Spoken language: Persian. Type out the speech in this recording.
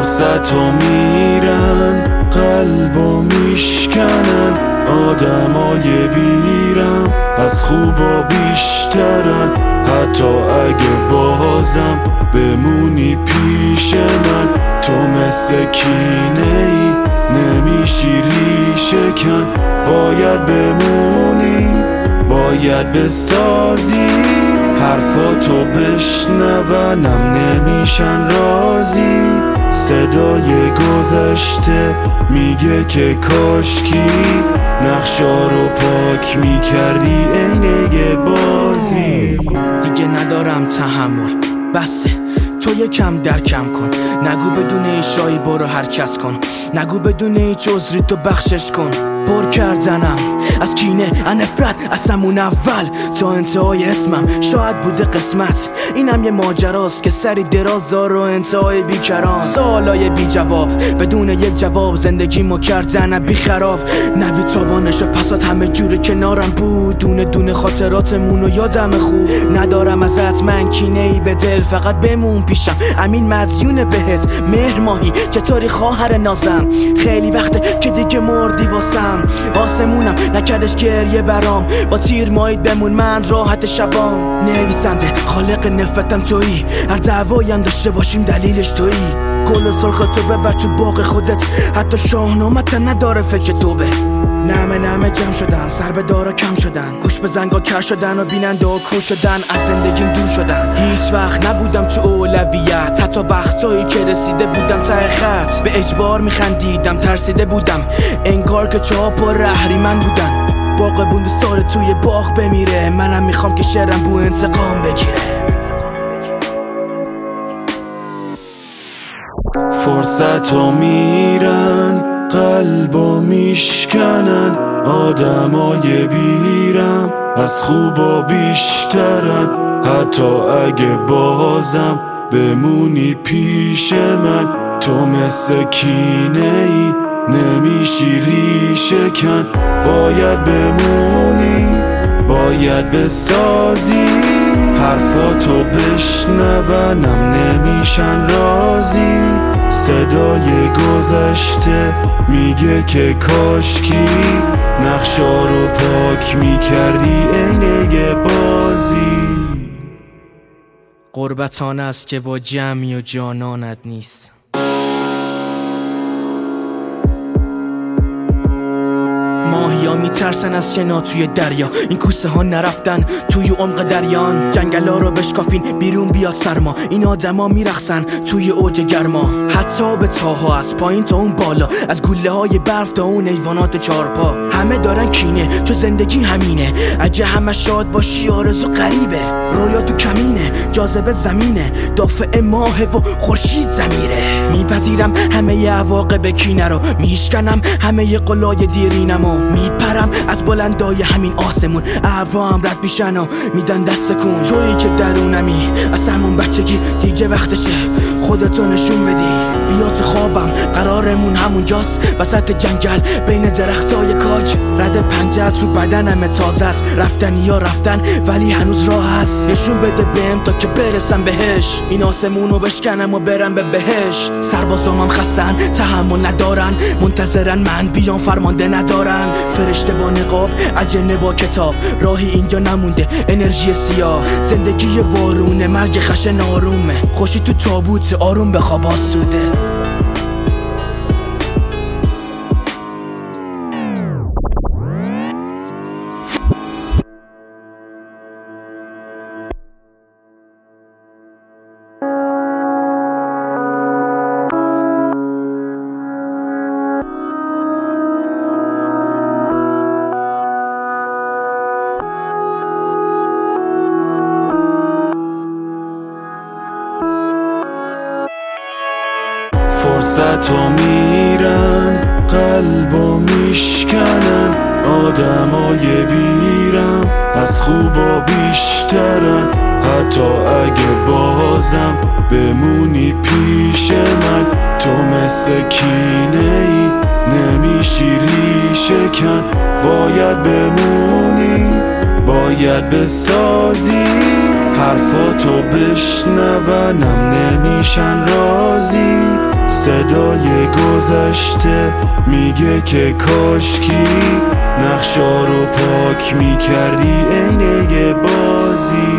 فرصتو میرن قلبو میشکنن، آدمای بیرم از خوبا بیشترن. حتی اگه بازم بمونی پیش من، تو مثل کینه ای نمیشی ریشه کن. باید بمونی، باید بسازی، حرفاتو بشنونم نمیشن رازی. صدای گذشته میگه که کاشکی نقشا رو پاک میکردی عینه بازی. دیگه ندارم تحمل، بسه تو یکم درکم کن. نگو بدون ایشایی برو حرکت کن، نگو بدون هیچ عذری تو بخشش کن. پر کردنم از کینه نفرت از همون اول تا انتهای اسمم شاید بوده قسمت. اینم یه ماجراست که سری درازار و انتهای بیکران. سوالای بی جواب بدون یک جواب، زندگیمو کردن بی خراب. نوی تاوانشو پسات همه جوره کنارم بود، دونه دونه خاطراتمونو یادم خوب. ندارم ازت من کینه ای به دل، فقط بمون پیشم امین مدیون بهت. مهر ماهی چطوری خواهر نازم، خیلی وقته که دیگه مردی واسم. آسمونم نکردش گریه برام، با تیر مایید بمون من راحت شبام. نویسنده خالق نفرتم تویی، هر دعوایی داشته باشیم دلیلش تویی. گل سرخ تو ببر تو باغ خودت، حتی شاهنامت نداره فکر تو به. نمه جمع شدن، سر به دارا کم شدن، گوش به زنگا کر شدن و بیننده و کو شدن، از زندگیم دور شدن. هیچ وقت نبودم تو اولویت، حتی وقتایی که رسیده بودم ته خط. به اجبار میخندیدم، ترسیده بودم انگار که چاپ و رهریمن بودن. باغبون دوست داره توی باغ بمیره، منم میخوام که شعرم بو انتقام بگیره. فرصتو میرن قلبو میشکنن، آدمای بیرم از خوبا بیشترن. حتی اگه بازم بمونی پیش من، تو مثل کینه ای نمیشی ریشه کن. باید بمونی، باید بسازی، حرفاتو بشنونم نمیشن رازی. صدای گذشته میگه که کاشکی نقشا رو پاک میکردی عینه بازی. غربتانه است که با جمعی و جانانت نیست. ماهیا میترسن از شنا توی دریا، این کوسه ها نرفتن توی عمق دریان. جنگلا رو بشکافین بیرون بیاد سرما، این آدما میرخصن توی اوج گرما. حتی به تاها از پایین تا اون بالا، از گوله های برف تا اون حیوانات چارپا. همه دارن کینه چون زندگی همینه، اگه همه شاد باشی آرزو غریبه. رویا تو کمینه، جاذبه زمینه، دافع ماه و خورشید زمیره. میپذیرم همه عواقب کینه رو، میشکنم همه قلای دیرینمو. میپرم از بلندای همین آسمون، ابرها هم رد میشن و میدن دست کن. تویی که درونمی از همون بچگی، دیگه وقتشه خودتو نشون بدی. بیا تو خوابم، قرارمون همون جاست وسط جنگل بین درختای کاج. رد پنجت رو بدنم تازه است، رفتنی یا رفتن ولی هنوز راه هست. نشون بده بهم تا که برسم بهش، این آسمونو بشکنم و برم به بهشت. سربازامم خستن، تحمل ندارن، منتظرن من بیام فرمانده ندارن. فرشته با نقاب، اجنه با کتاب، راهی اینجا نمونده انرژی سیاه. زندگی وارونه، مرگ خشن آرومه، خوشی تو تابوت آروم به خواب آسوده. فرصتو میرن قلبو میشکنن، آدمای بیرم از خوبا بیشترن. حتی اگه بازم بمونی پیش من، تو مثل کینه ای نمیشی ریشه کن. باید بمونی، باید بسازی، حرفاتو بشنونم نمیشن رازی. صدای گذشته میگه که کاشکی نقشا رو پاک میکردی عین یه بازی.